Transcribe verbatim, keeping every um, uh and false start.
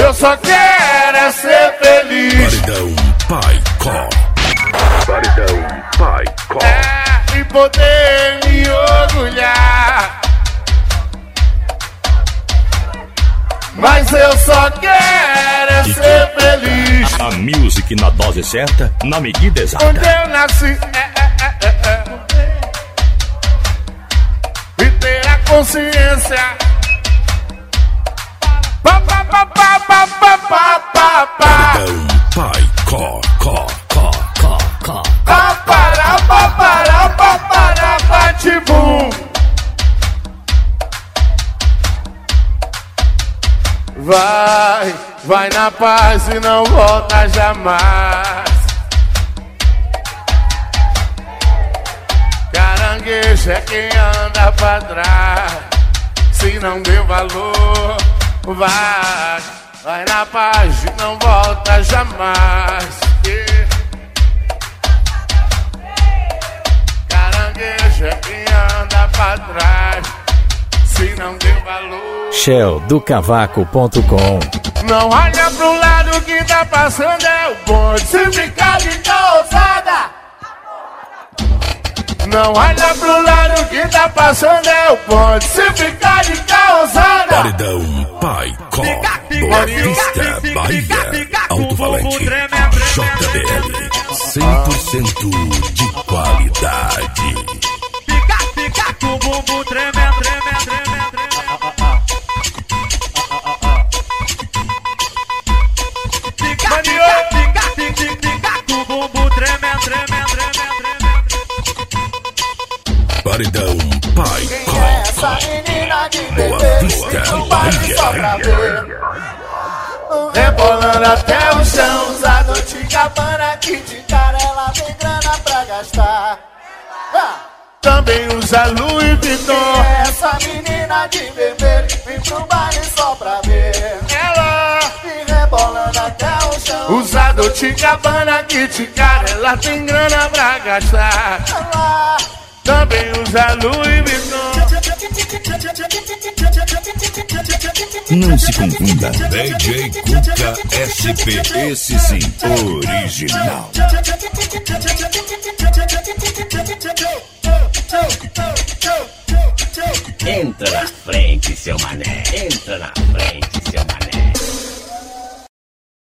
Eu só quero é ser feliz. Paredão Pai Có. Paredão Pai Có. É, e poder me orgulhar. Mas eu só quero é ser feliz. A music na dose certa, na medida exata. Onde eu nasci, é, é, é, é, é. E ter a consciência. Pa, pa, pa, pa, pa, pa, pa, pa, pa. Paredão Pai Có, Có, Có, Có, Có. Pa, para, pa, para, pa, para, bate, bum. Vai, vai na paz e não volta jamais. Caranguejo é quem anda pra trás. Se não deu valor, vai, vai na paz e não volta jamais. Yeah. Caranguejo é quem anda pra trás. Se não deu valor. Shell do cavaco ponto com. Não olha pro lado que tá passando é o bonde. Se ficar de calçada. Não olha pro lado que tá passando é o bonde. Se ficar de calçada. Paredão Pai Có. Boa Vista, Bahia. Alto Valente, J B L. cem por cento de qualidade. Fica, fica com o bumbum tremendo, tremendo, tremendo, tremendo. Fica, fica, fica, fica, fica com o bumbum tremendo, tremendo, tremendo, tremendo. Paredão Pai Có. Boa Vista, Bahia. Rebolando até o chão, usado de cabana que de cara ela tem grana pra gastar. Ah! Também usa Louis Vuitton. Essa menina de vermelho vem pro baile só pra ver. Ela e rebolando até o chão, usa Dolce Gabbana que de cara ela tem grana pra gastar. Ela também usa Louis Vuitton. Não se confunda, D J Cuca S P, esse sim, original. Entra na frente, seu mané, entra na frente.